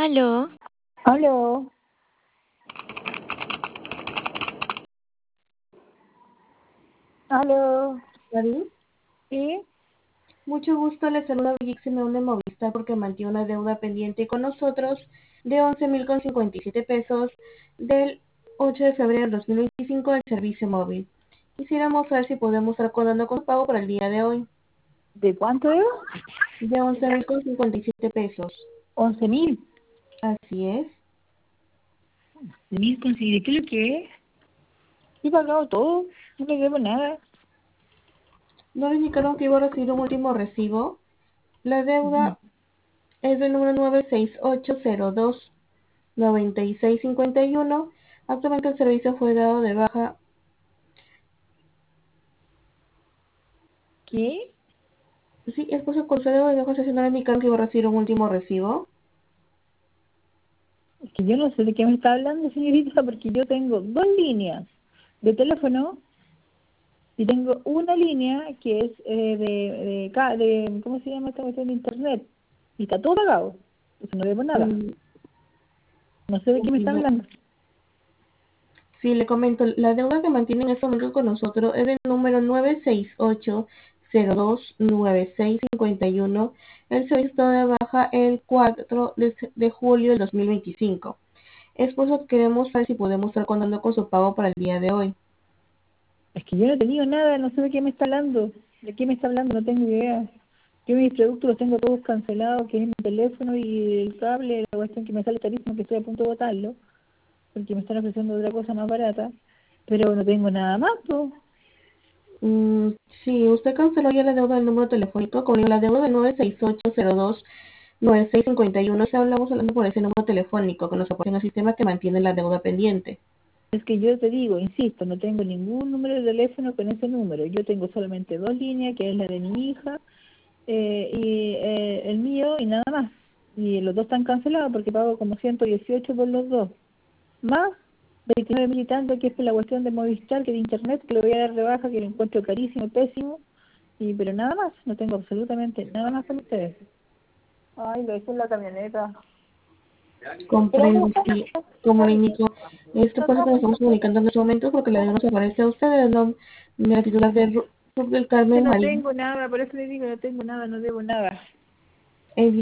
Aló, Aló, aló, David, ¿sí? mucho gusto, le saluda Vic Simeón de Movistar porque mantiene una deuda pendiente con nosotros de 11.057 pesos del 8 de febrero del 2025 del servicio móvil. Quisiéramos saber si podemos estar acordando con pago para el día de hoy, ¿De cuánto es? de 11.057 pesos. 11.000. Así es. ¿De mil conseguir? ¿Qué es lo que es? He pagado todo, no le debo nada. No le indicaron que iba a recibir un último recibo. La deuda es del número 968029651. Actualmente el servicio fue dado de baja. ¿Qué? Sí, es por su consuelo de concesionario indicaron que iba a recibir un último recibo. Es que yo no sé de qué me está hablando, señorita, porque yo tengo dos líneas de teléfono y tengo una línea que es ¿cómo se llama esta cuestión de internet? Y está todo pagado, entonces no debo nada. Mm, No sé de qué me está no. hablando. Sí, le comento, la deuda que mantiene en este momento con nosotros es del número 968029651. El servicio está de baja el 4 de julio del 2025. Es por eso que queremos saber si podemos estar contando con su pago para el día de hoy. Es que yo no he tenido nada, no sé de qué me está hablando. ¿De qué me está hablando? No tengo idea. Yo mis productos los tengo todos cancelados, que es mi teléfono y el cable, la cuestión que me sale carísimo, que estoy a punto de botarlo, porque me están ofreciendo otra cosa más barata, pero no tengo nada más, pues. Mm, sí, usted canceló ya la deuda del número telefónico con la deuda del 968029651. Si hablamos hablando por ese número telefónico que nos proporciona el sistema que mantiene la deuda pendiente. Es que yo te digo, insisto, no tengo ningún número de teléfono con ese número. Yo tengo solamente dos líneas, que es la de mi hija y el mío y nada más. Y los dos están cancelados porque pago como 118 por los dos. Más 29 mil y tanto, que es por la cuestión de Movistar, que de internet, que le voy a dar de baja, que lo encuentro carísimo, pésimo. Pero nada más, no tengo absolutamente nada más con ustedes. Ay, lo dejé en la camioneta. Pero Comprendo, sí, como le indico, esto pasa que nos estamos comunicando en este momento porque la deuda nos aparece a usted el nombre de la titular de del que Carmen no Marín. tengo nada, por eso le digo, no tengo nada, no debo nada.